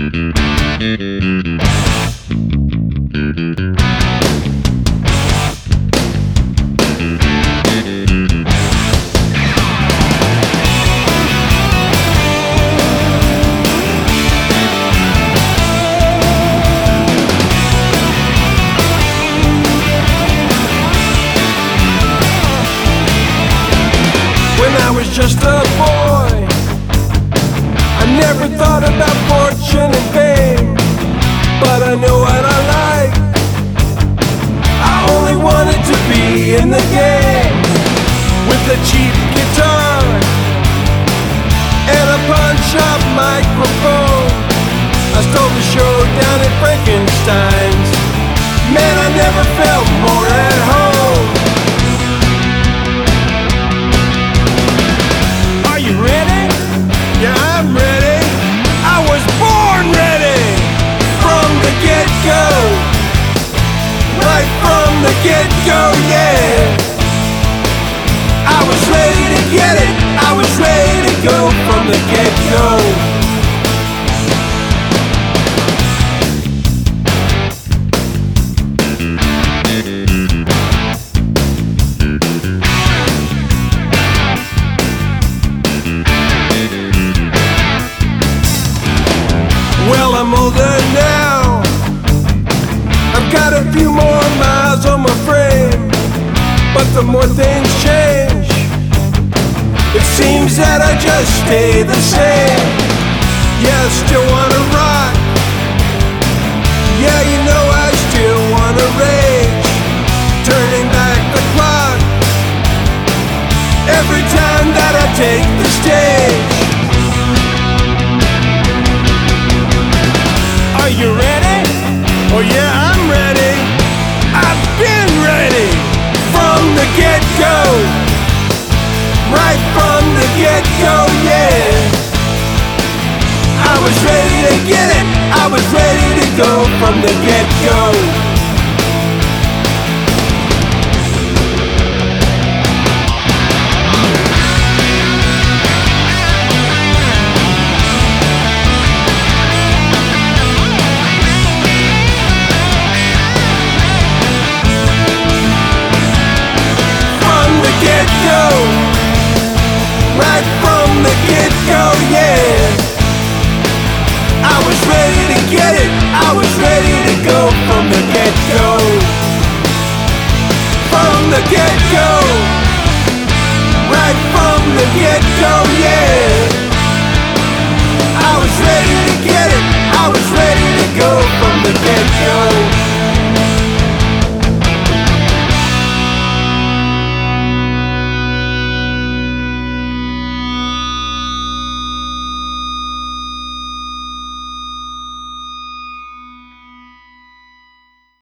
Just a boy, I never thought about fortune and fame, but I know what I like. I only wanted to be in the game, with a cheap guitar and a pawn shop microphone. I stole the show down at Frankenstein's. Man, I never felt more at home. Yeah, I'm ready. I was born ready from the get-go. Right from the get-go, yeah. I was ready to get it. I was ready to go from the get-go. Well, I'm older now. I've got a few more miles on my frame, but the more things change, it seems that I just stay the same. Yeah, I still wanna rock. Yeah, you know I still wanna rage, turning back the clock every time that I take the stage. Are you ready? Oh yeah, I'm ready. I've been ready from the get-go. Right from the get-go, yeah. I was ready to get it. I was ready to go from the get-go. Right from the get-go, yeah. I was ready to get it. I was ready to go from the get-go. From the get-go. Right from the get-go, yeah. I was ready to get it. I was ready to go from the get-go.